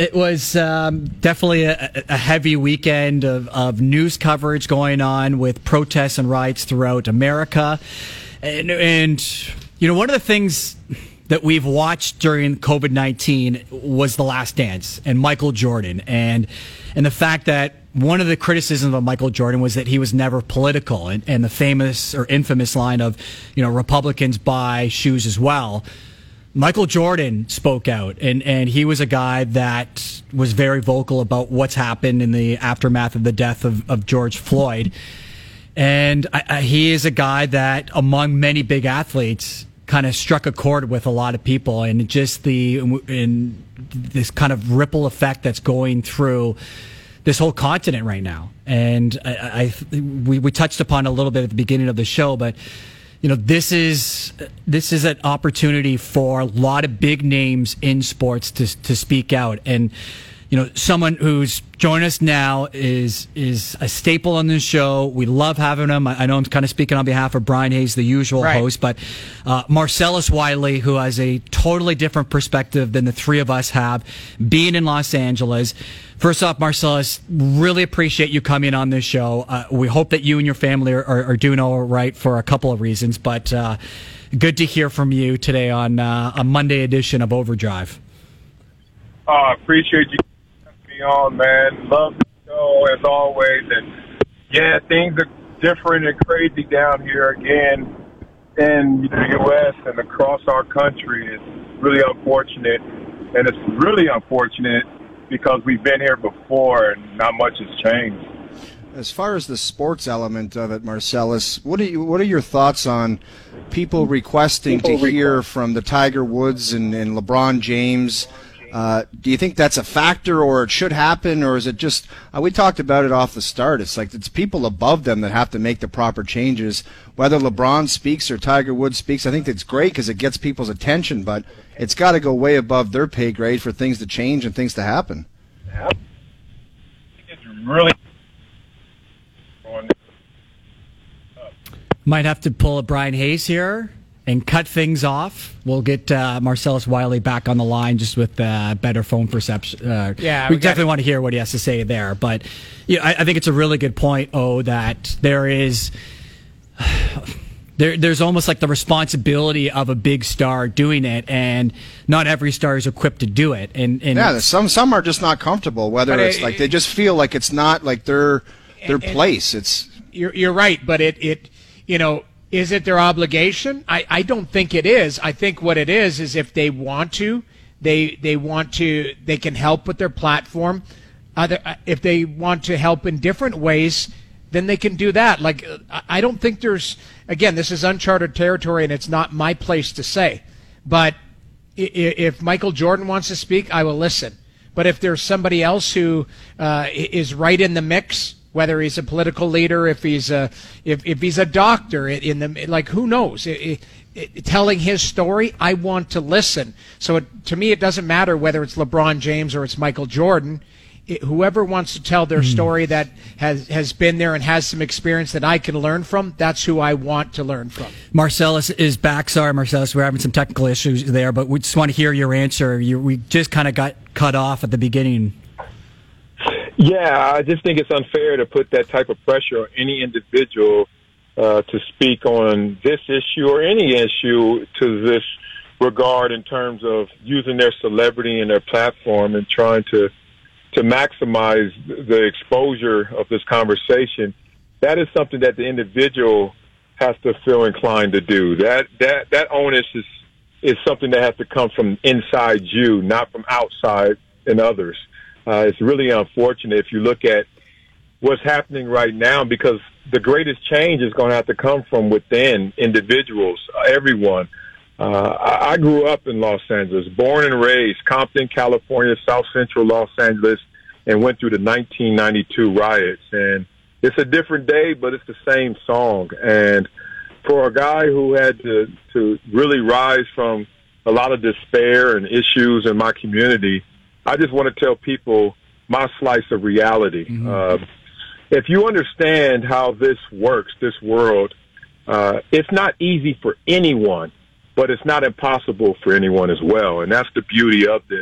It was definitely a heavy weekend of news coverage going on with protests and riots throughout America. And one of the things that we've watched during COVID-19 was The Last Dance and Michael Jordan. And the fact that one of the criticisms of Michael Jordan was that he was never political. And the famous or infamous line of, Republicans buy shoes as well. Michael Jordan spoke out, and he was a guy that was very vocal about what's happened in the aftermath of the death of George Floyd. And he is a guy that, among many big athletes, kind of struck a chord with a lot of people, and just in this kind of ripple effect that's going through this whole continent right now. And we touched upon it a little bit at the beginning of the show, but this is an opportunity for a lot of big names in sports to speak out. And someone who's joined us now is a staple on this show. We love having him. I know I'm kind of speaking on behalf of Brian Hayes, the usual host, but Marcellus Wiley, who has a totally different perspective than the three of us have, being in Los Angeles. First off, Marcellus, really appreciate you coming on this show. We hope that you and your family are doing all right for a couple of reasons, but good to hear from you today on a Monday edition of Overdrive. Appreciate you having me on, man. Love the show as always. And yeah, things are different and crazy down here again in the U.S. and across our country. It's really unfortunate, and it's really unfortunate because we've been here before and not much has changed. As far as the sports element of it, Marcellus, what are your thoughts on people requesting to hear from the Tiger Woods and LeBron James? Do you think that's a factor, or it should happen, or is it just we talked about it off the start. It's like it's people above them that have to make the proper changes. Whether LeBron speaks or Tiger Woods speaks, I think that's great because it gets people's attention, but it's got to go way above their pay grade for things to change and things to happen. It's really might have to pull a Brian Hayes here and cut things off. We'll get Marcellus Wiley back on the line just with better phone perception. We definitely want to hear what he has to say there. But I think it's a really good point, that there is there's almost like the responsibility of a big star doing it, and not every star is equipped to do it. And some are just not comfortable. Whether it's like they just feel like it's not like their place. It's you're right, but it is it their obligation? I don't think it is. I think what it is if they want to, they can help with their platform. If they want to help in different ways, then they can do that. Like, I don't think there's, again, this is uncharted territory and it's not my place to say. But if Michael Jordan wants to speak, I will listen. But if there's somebody else who is right in the mix, whether he's a political leader, if he's a doctor, who knows? Telling his story, I want to listen. So to me, it doesn't matter whether it's LeBron James or it's Michael Jordan. Whoever wants to tell their story that has been there and has some experience that I can learn from, that's who I want to learn from. Marcellus is back. Sorry, Marcellus, we're having some technical issues there, but we just want to hear your answer. We just kind of got cut off at the beginning. Yeah, I just think it's unfair to put that type of pressure on any individual to speak on this issue or any issue to this regard in terms of using their celebrity and their platform and trying to maximize the exposure of this conversation. That is something that the individual has to feel inclined to do. That onus is something that has to come from inside you, not from outside in others. It's really unfortunate if you look at what's happening right now, because the greatest change is going to have to come from within individuals, everyone. I grew up in Los Angeles, born and raised, Compton, California, South Central Los Angeles, and went through the 1992 riots. And it's a different day, but it's the same song. And for a guy who had to really rise from a lot of despair and issues in my community, I just want to tell people my slice of reality. Mm-hmm. If you understand how this works, this world, it's not easy for anyone, but it's not impossible for anyone as well. And that's the beauty of this.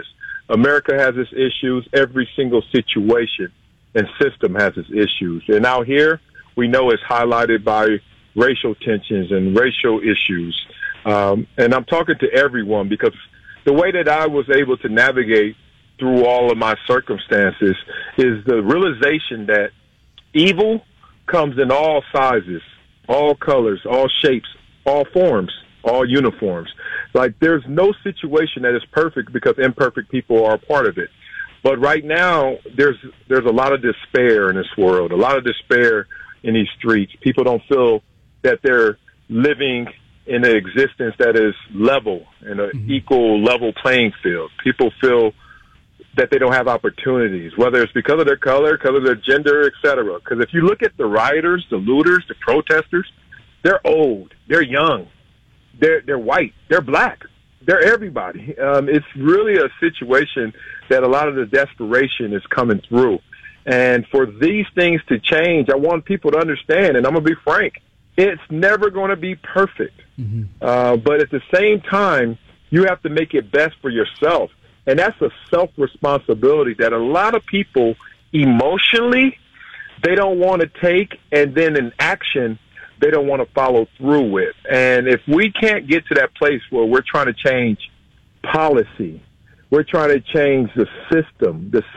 America has its issues. Every single situation and system has its issues. And out here, we know it's highlighted by racial tensions and racial issues. And I'm talking to everyone because the way that I was able to navigate through all of my circumstances is the realization that evil comes in all sizes, all colors, all shapes, all forms, all uniforms. Like, there's no situation that is perfect because imperfect people are a part of it. But right now, there's a lot of despair in this world, a lot of despair in these streets. People don't feel that they're living in an existence that is level, in an equal level playing field. People feel that they don't have opportunities, whether it's because of their color, because of their gender, et cetera. Because if you look at the rioters, the looters, the protesters, they're old, they're young, they're white, they're black, they're everybody. It's really a situation that a lot of the desperation is coming through. And for these things to change, I want people to understand, and I'm going to be frank, it's never going to be perfect. But at the same time, you have to make it best for yourself. And that's a self-responsibility that a lot of people emotionally, they don't want to take, and then in action, they don't want to follow through with. And if we can't get to that place where we're trying to change policy, we're trying to change the system, the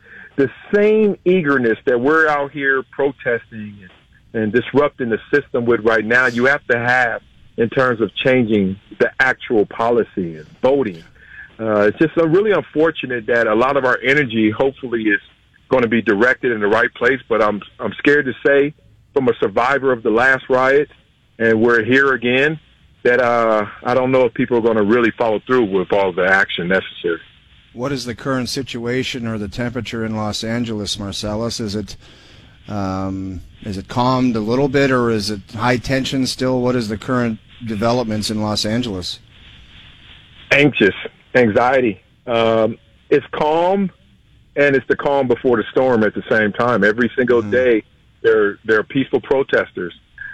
same eagerness that we're out here protesting and disrupting the system with right now, you have to have in terms of changing the actual policy and voting. It's just really unfortunate that a lot of our energy hopefully is going to be directed in the right place, but I'm scared to say, from a survivor of the last riot, and we're here again, that I don't know if people are going to really follow through with all the action necessary. What is the current situation or the temperature in Los Angeles, Marcellus? Is it calmed a little bit, or is it high tension still? What is the current developments in Los Angeles? Anxious, anxiety. It's calm, and it's the calm before the storm at the same time. Every single day, there are peaceful protesters,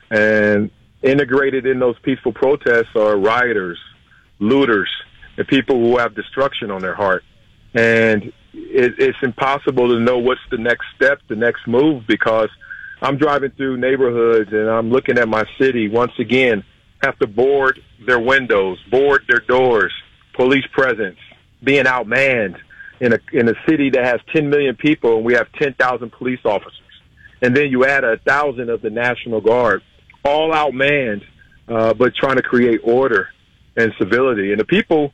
and integrated in those peaceful protests are rioters, looters, and people who have destruction on their heart. And it's impossible to know what's the next step, the next move, because I'm driving through neighborhoods and I'm looking at my city once again have to board their windows, board their doors, police presence, being outmanned in a city that has 10 million people and we have 10,000 police officers. And then you add 1,000 of the National Guard, all outmanned, but trying to create order and civility. And the people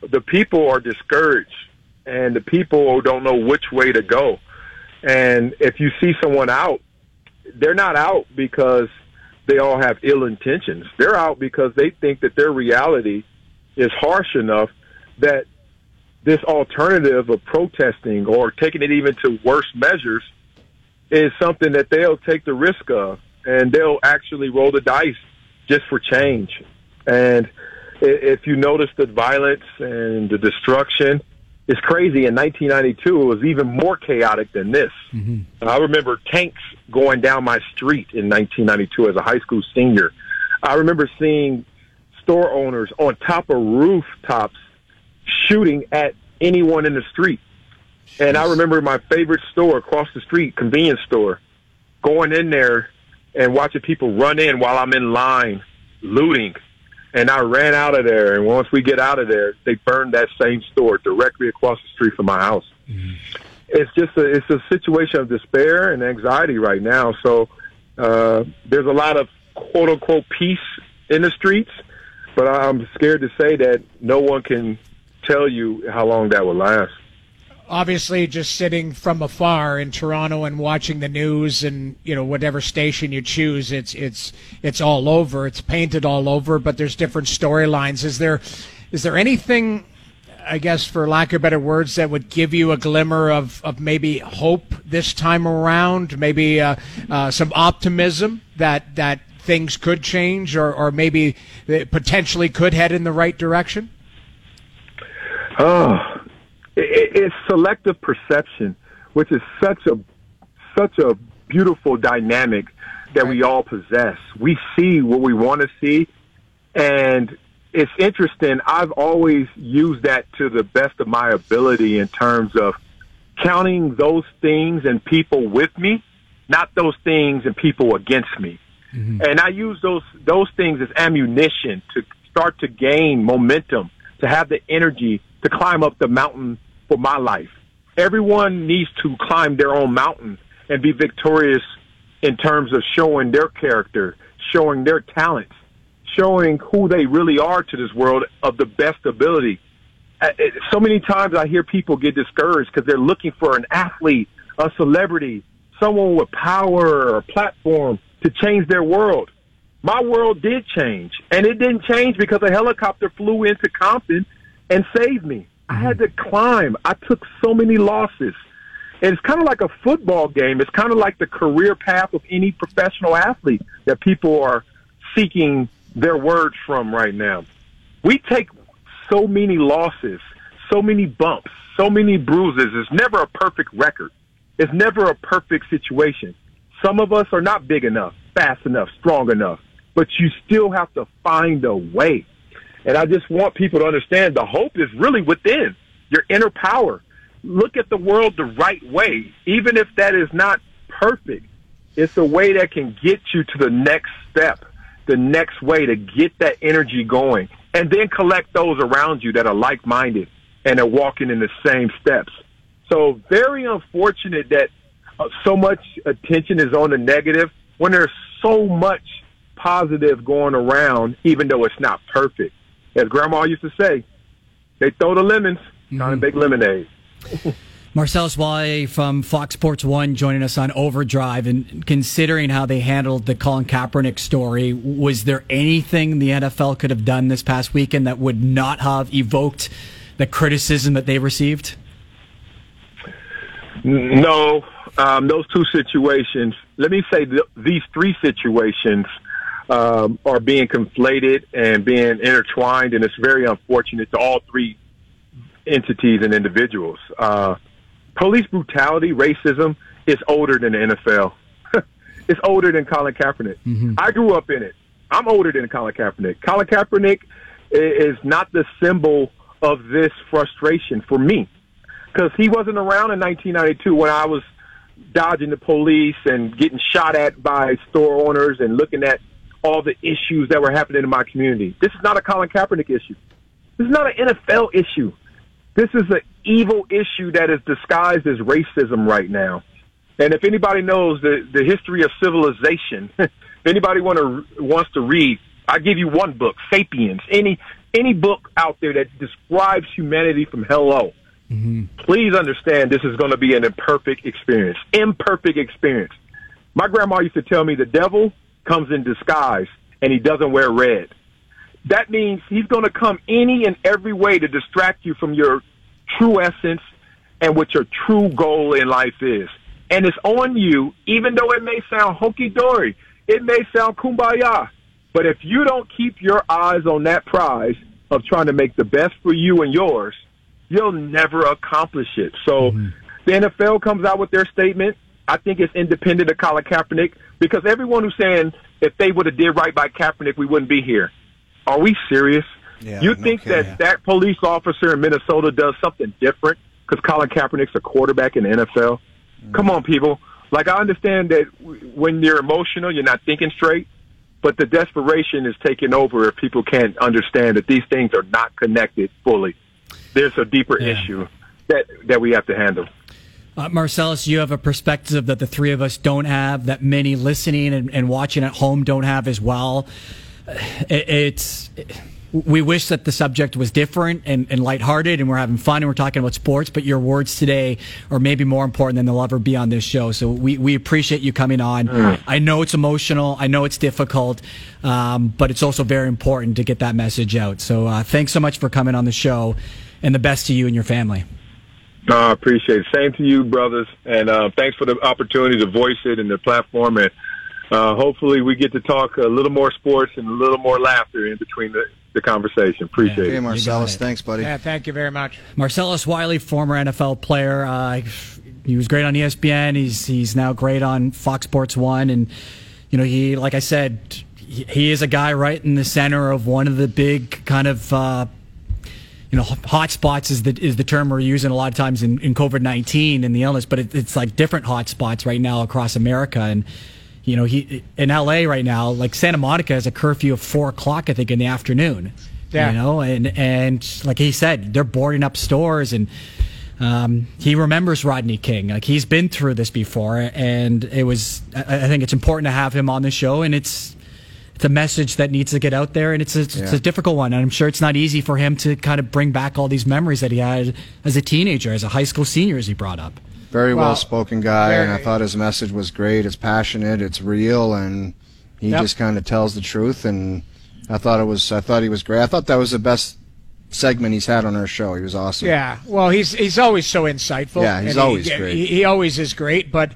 are discouraged, and the people don't know which way to go. And if you see someone out, they're not out because they all have ill intentions. They're out because they think that their reality is harsh enough that this alternative of protesting or taking it even to worse measures is something that they'll take the risk of, and they'll actually roll the dice just for change. And if you notice the violence and the destruction, it's crazy. In 1992, it was even more chaotic than this. I remember tanks going down my street in 1992 as a high school senior. I remember seeing store owners on top of rooftops shooting at anyone in the street. And I remember my favorite store across the street, convenience store, going in there and watching people run in while I'm in line looting. And I ran out of there. And once we get out of there, they burned that same store directly across the street from my house. It's just it's a situation of despair and anxiety right now. So there's a lot of quote unquote peace in the streets, but I'm scared to say that no one can tell you how long that will last. Obviously, just sitting from afar in Toronto and watching the news, and whatever station you choose, it's all over. It's painted all over, but there's different storylines. Is there anything, I guess, for lack of better words, that would give you a glimmer of maybe hope this time around? Maybe some optimism that things could change, or maybe they potentially could head in the right direction? It's selective perception, which is such a beautiful dynamic that we all possess. We see what we want to see, and it's interesting. I've always used that to the best of my ability in terms of counting those things and people with me, not those things and people against me. Mm-hmm. And I use those things as ammunition to start to gain momentum, to have the energy to climb up the mountain for my life. Everyone needs to climb their own mountain and be victorious in terms of showing their character, showing their talents, showing who they really are to this world of the best ability. So many times I hear people get discouraged because they're looking for an athlete, a celebrity, someone with power or a platform to change their world. My world did change, and it didn't change because a helicopter flew into Compton and saved me. I had to climb. I took so many losses. And it's kind of like a football game. It's kind of like the career path of any professional athlete that people are seeking their words from right now. We take so many losses, so many bumps, so many bruises. It's never a perfect record. It's never a perfect situation. Some of us are not big enough, fast enough, strong enough, but you still have to find a way. And I just want people to understand the hope is really within your inner power. Look at the world the right way, even if that is not perfect. It's a way that can get you to the next step, the next way to get that energy going, and then collect those around you that are like-minded and are walking in the same steps. So very unfortunate that so much attention is on the negative when there's so much positive going around, even though it's not perfect. As Grandma used to say, they throw the lemons, trying to make lemonade. Marcellus Wiley from Fox Sports 1 joining us on Overdrive. And considering how they handled the Colin Kaepernick story, was there anything the NFL could have done this past weekend that would not have evoked the criticism that they received? No. Those two situations, let me say these three situations are being conflated and being intertwined, and it's very unfortunate to all three entities and individuals. Police brutality, racism is older than the NFL. It's older than Colin Kaepernick. Mm-hmm. I grew up in it. I'm older than Colin Kaepernick. Colin Kaepernick is not the symbol of this frustration for me because he wasn't around in 1992 when I was dodging the police and getting shot at by store owners and looking at all the issues that were happening in my community. This is not a Colin Kaepernick issue. This is not an NFL issue. This is an evil issue that is disguised as racism right now. And if anybody knows the history of civilization, if anybody wants to read, I give you one book, Sapiens. Any book out there that describes humanity from hello. Mm-hmm. Please understand this is going to be an imperfect experience. Imperfect experience. My grandma used to tell me the devil comes in disguise and he doesn't wear red. That means he's going to come any and every way to distract you from your true essence and what your true goal in life is. And it's on you, even though it may sound hunky-dory, it may sound kumbaya, but if you don't keep your eyes on that prize of trying to make the best for you and yours, you'll never accomplish it. So the NFL comes out with their statement. I think it's independent of Colin Kaepernick because everyone who's saying if they would have did right by Kaepernick, we wouldn't be here. Are we serious? Yeah, you think that police officer in Minnesota does something different because Colin Kaepernick's a quarterback in the NFL? Come on, people. Like, I understand that when you're emotional, you're not thinking straight, but the desperation is taking over if people can't understand that these things are not connected fully. There's a deeper issue that we have to handle. Marcellus, you have a perspective that the three of us don't have, that many listening and watching at home don't have as well. We wish that the subject was different and lighthearted and we're having fun and we're talking about sports, but your words today are maybe more important than they'll ever be on this show. So we appreciate you coming on. I know it's emotional. I know it's difficult, but it's also very important to get that message out. So thanks so much for coming on the show, and the best to you and your family. I appreciate it. Same to you, brothers. And thanks for the opportunity to voice it in the platform. And hopefully we get to talk a little more sports and a little more laughter in between the conversation. Appreciate it. Hey, Marcellus, thanks, buddy. Yeah, thank you very much. Marcellus Wiley, former NFL player. He was great on ESPN. He's now great on Fox Sports 1. And, you know, he, like I said, he is a guy right in the center of one of the big kind of hot spots is the term we're using a lot of times in COVID-19 and the illness, but it's like different hot spots right now across America. And he in LA right now, like Santa Monica has a curfew of 4:00, I think, in the afternoon. Yeah. And like he said, they're boarding up stores, and he remembers Rodney King. Like, he's been through this before, and I think it's important to have him on the show, and it's a message that needs to get out there, and it's a difficult one. And I'm sure it's not easy for him to kind of bring back all these memories that he had as a teenager, as a high school senior, as he brought up. Very well-spoken guy, and I thought his message was great. It's passionate, it's real, and he just kind of tells the truth. And I thought he was great. I thought that was the best segment he's had on our show. He was awesome. Yeah, well, he's always so insightful. Yeah, he's always great. He always is great. But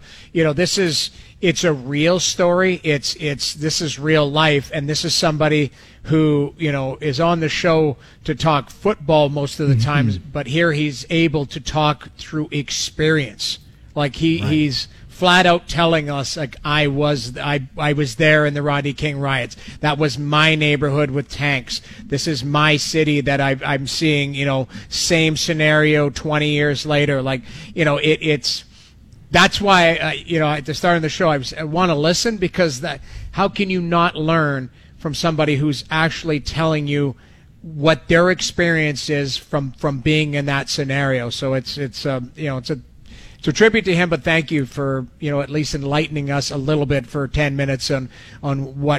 it's a real story. This is real life, and this is somebody who is on the show to talk football most of the times, but here he's able to talk through experience. Like he's flat out telling us, like, I was there in the Rodney King riots. That was my neighborhood with tanks. This is my city that I'm seeing. Same scenario 20 years later. Like, it's. That's why, at the start of the show, I want to listen, because how can you not learn from somebody who's actually telling you what their experience is from being in that scenario? So it's a tribute to him, but thank you for, at least enlightening us a little bit for 10 minutes on what,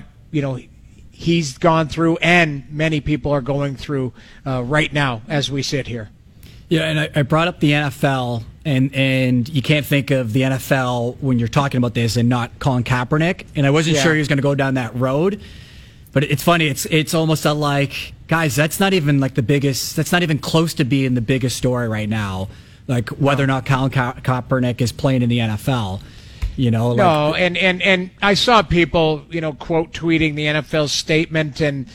he's gone through and many people are going through right now as we sit here. Yeah, and I brought up the NFL, and you can't think of the NFL when you're talking about this and not Colin Kaepernick. And I wasn't sure he was going to go down that road. But it's funny. It's almost like, guys, that's not even like the biggest. That's not even close to being the biggest story right now. Like whether or not Colin Kaepernick is playing in the NFL. No, and I saw people, quote tweeting the NFL's statement and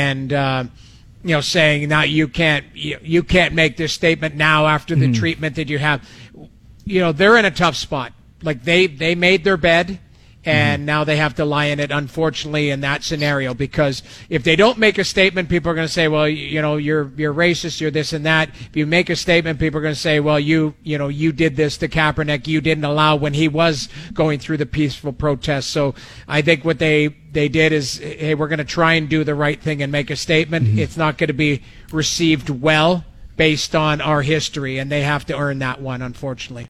saying now you can't make this statement now after the treatment that you have. They're in a tough spot. Like they made their bed, and now they have to lie in it, unfortunately, in that scenario. Because if they don't make a statement, people are going to say, well, you're racist, you're this and that. If you make a statement, people are going to say, well, you did this to Kaepernick, you didn't allow when he was going through the peaceful protests. So I think what they did is, hey, we're going to try and do the right thing and make a statement. It's not going to be received well based on our history, and they have to earn that one, unfortunately.